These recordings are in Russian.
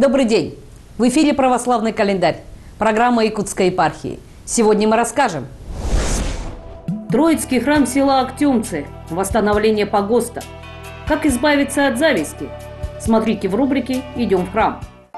Добрый день! В эфире «Православный календарь», программа Якутской епархии. Сегодня мы расскажем. Троицкий храм села Актемцы, восстановление погоста. Как избавиться от зависти? Смотрите в рубрике «Идем в храм».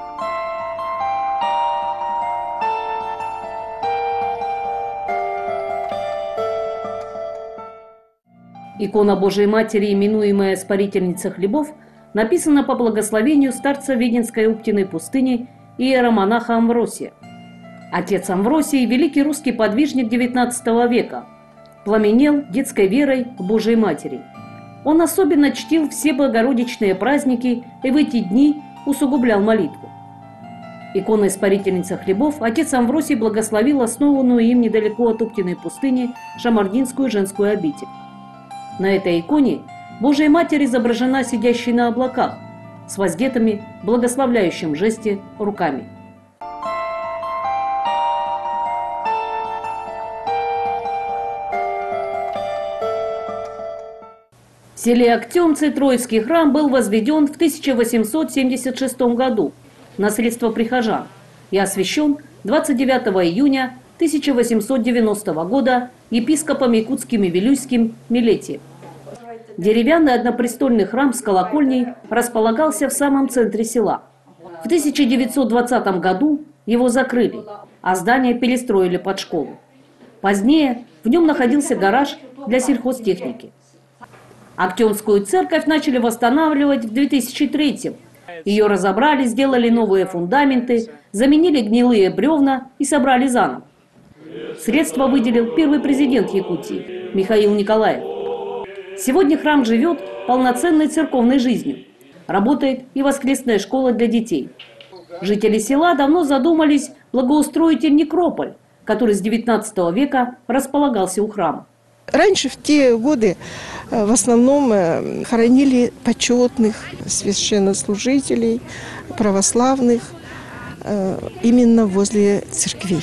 Икона Божией Матери, именуемая Спарительница хлебов, написана по благословению старца Веденской Уптиной пустыни иеромонаха Амвросия. Отец Амвросий – великий русский подвижник XIX века, пламенел детской верой к Божией Матери. Он особенно чтил все богородичные праздники и в эти дни усугублял молитву. Иконой Спарительница хлебов отец Амвросий благословил основанную им недалеко от Уптиной пустыни Шамардинскую женскую обитель. На этой иконе Божия Матерь изображена сидящей на облаках, с воздетыми в благословляющем жесте руками. В селе Актемцы Троицкий храм был возведен в 1876 году на средства прихожан и освящен 29 июня 1890 года епископом якутским и вилюйским Милетием. Деревянный однопрестольный храм с колокольней располагался в самом центре села. В 1920 году его закрыли, а здание перестроили под школу. Позднее в нем находился гараж для сельхозтехники. Актемскую церковь начали восстанавливать в 2003-м. Ее разобрали, сделали новые фундаменты, заменили гнилые бревна и собрали заново. Средства выделил первый президент Якутии Михаил Николаев. Сегодня храм живет полноценной церковной жизнью. Работает и воскресная школа для детей. Жители села давно задумались благоустроить и некрополь, который с XIX века располагался у храма. Раньше, в те годы, в основном хоронили почетных священнослужителей, православных, именно возле церквей.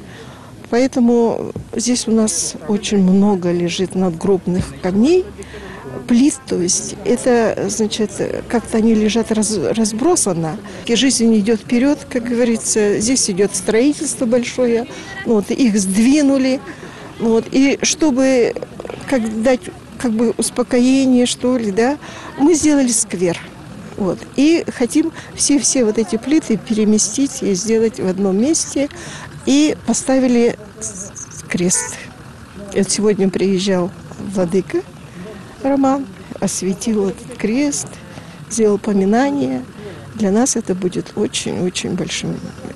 Поэтому здесь у нас очень много лежит надгробных камней, плит, то есть это, значит, как-то они лежат разбросанно. И жизнь идет вперед, как говорится, здесь идет строительство большое, вот, их сдвинули, вот, и чтобы дать успокоение, что ли, да, мы сделали сквер. Вот, и хотим все вот эти плиты переместить и сделать в одном месте. И поставили крест. Вот сегодня приезжал владыка Роман, осветил этот крест, сделал поминание. Для нас это будет очень-очень большим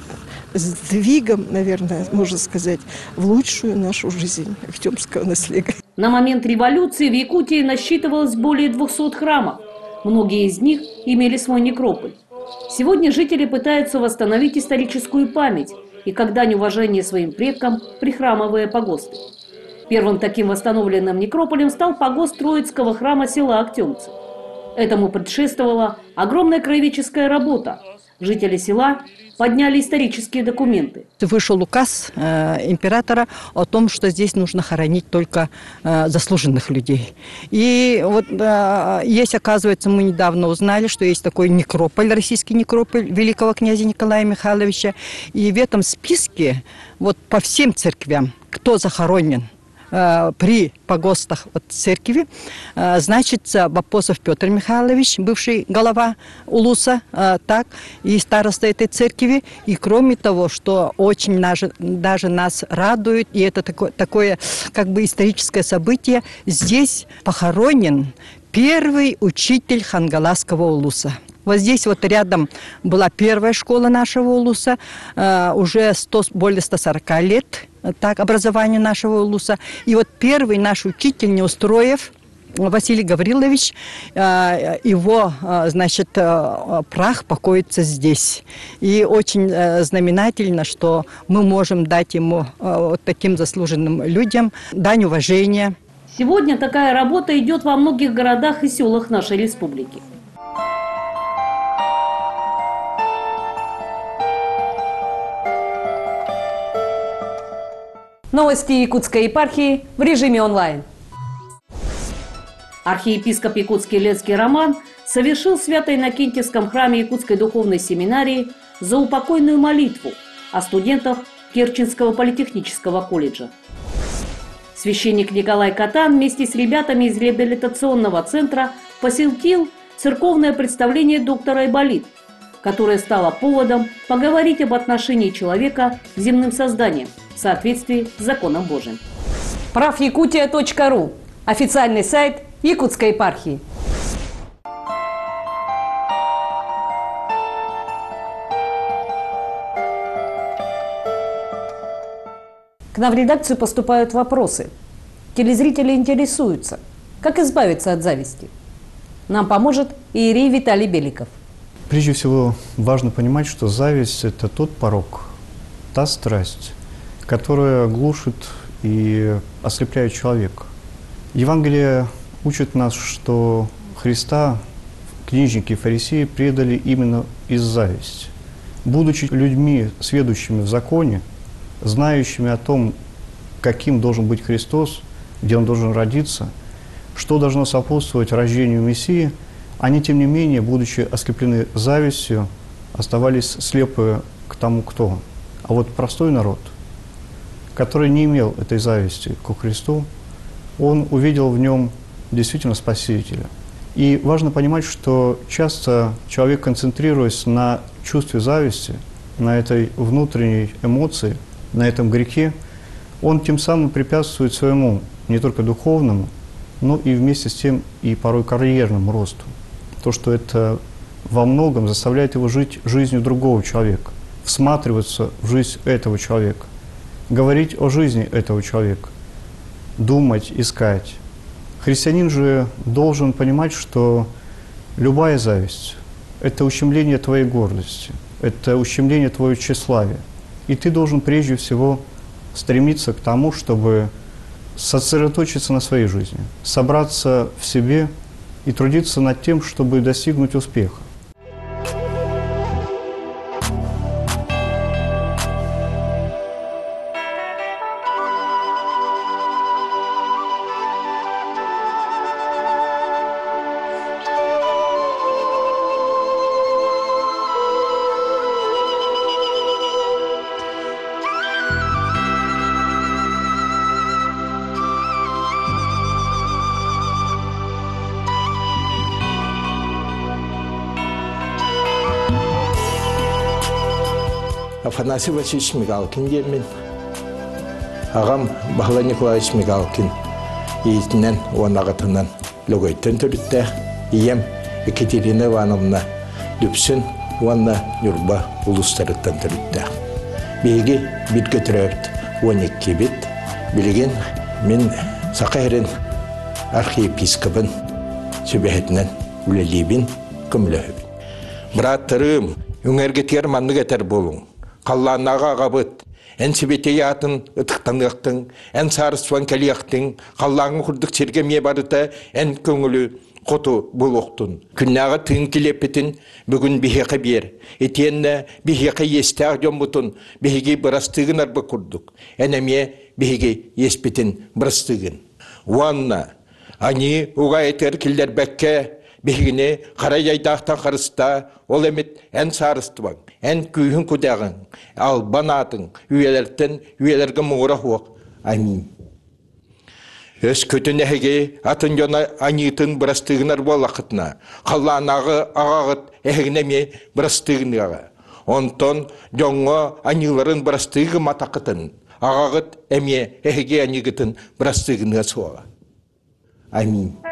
сдвигом, наверное, можно сказать, в лучшую нашу жизнь актемского наследия. На момент революции в Якутии насчитывалось более 200 храмов. Многие из них имели свой некрополь. Сегодня жители пытаются восстановить историческую память и как дань уважения своим предкам прихрамывая погосты. Первым таким восстановленным некрополем стал погост Троицкого храма села Актемцы. Этому предшествовала огромная краеведческая работа. Жители села подняли исторические документы. Вышел указ императора о том, что здесь нужно хоронить только заслуженных людей. И вот есть, оказывается, мы недавно узнали, что есть такой некрополь, российский некрополь великого князя Николая Михайловича. И в этом списке вот по всем церквям, кто захоронен при погостах от церкви, значится Бапосов Петр Михайлович, бывший глава Улуса, так, и староста этой церкви. И кроме того, что очень даже нас радует, и это такое как бы историческое событие, здесь похоронен первый учитель Хангаласского улуса. Вот здесь вот рядом была первая школа нашего улуса, уже более 140 лет, так, образование нашего улуса. И вот первый наш учитель Неустроев Василий Гаврилович, его, значит, прах покоится здесь. И очень знаменательно, что мы можем дать ему, вот таким заслуженным людям, дань уважения. Сегодня такая работа идет во многих городах и селах нашей республики. Новости Якутской епархии в режиме онлайн. Архиепископ Якутский Ленский Роман совершил в Свято-Иннокентьевском храме Якутской духовной семинарии заупокойную молитву о студентах Керченского политехнического колледжа. Священник Николай Катан вместе с ребятами из реабилитационного центра посетил церковное представление доктора Айболит, которое стало поводом поговорить об отношении человека к земным созданиям в соответствии с законом Божиим. Правякутия.ру – официальный сайт Якутской епархии. К нам в редакцию поступают вопросы. Телезрители интересуются, как избавиться от зависти. Нам поможет иерей Виталий Беликов. Прежде всего, важно понимать, что зависть – это тот порок, та страсть, которая глушит и ослепляет человека. Евангелие учит нас, что Христа книжники и фарисеи предали именно из зависти. Будучи людьми, сведущими в законе, знающими о том, каким должен быть Христос, где Он должен родиться, что должно сопутствовать рождению Мессии, они, тем не менее, будучи ослеплены завистью, оставались слепы к тому, кто Он. А вот простой народ, который не имел этой зависти ко Христу, он увидел в нем действительно Спасителя. И важно понимать, что часто человек, концентрируясь на чувстве зависти, на этой внутренней эмоции, на этом грехе, он тем самым препятствует своему не только духовному, но и вместе с тем и порой карьерному росту. То, что это во многом заставляет его жить жизнью другого человека, всматриваться в жизнь этого человека, говорить о жизни этого человека, думать, искать. Христианин же должен понимать, что любая зависть – это ущемление твоей гордости, это ущемление твоего тщеславия. И ты должен прежде всего стремиться к тому, чтобы сосредоточиться на своей жизни, собраться в себе и трудиться над тем, чтобы достигнуть успеха. Афанасий Васильевич Мигалкин деймін. Ағам Бахла Николаевич Мигалкин ейтінен, оған ағатынан лөгөйттен түрітті. Ием Екатерина Ивановна дүпсін, оғанна Юрба ұлыстарыттан түрітті. Бейгі бит көтірерді, 12 бит. Білген мен Сақайрын архиепископын сөбәхетінен үлелейбін, көмілөйбін. Браттарым, үңергетер манны кетер болуң. Қалланаға ғабыт, ән себетей атын ұтықтанықтың, ән сарысуан кәлияқтың, қаллаңы құрдық сергеме барыта, ән көңілі қоту бұл оқтын. Күннаға тың келепетін бүгін бейхеқі бер. Етенні бейхеқі есті ағден бұтын, бейхеге бұрастығын арбы құрдық. Әнәме бейхеге еспетін бұрастығын. Уанна, ани уға етер келдер бәкке, бейгіне қарай айдақтан қарыста, ол әмет ән сарыстыбаң, ән күйін күдәғын, ал банатын, үйелерден, үйелерге мұғыра хуақ. Амин. Өз көтін әхеге атын жона анитын бұрастығынар бол ақытына, қалланағы ағағыт әхегінеме бұрастығынаға. Онтон жоңға аниларын бұрастығы матақытын, ағағыт әме әхеге анигытын бұрастығынаға суаға. Амин.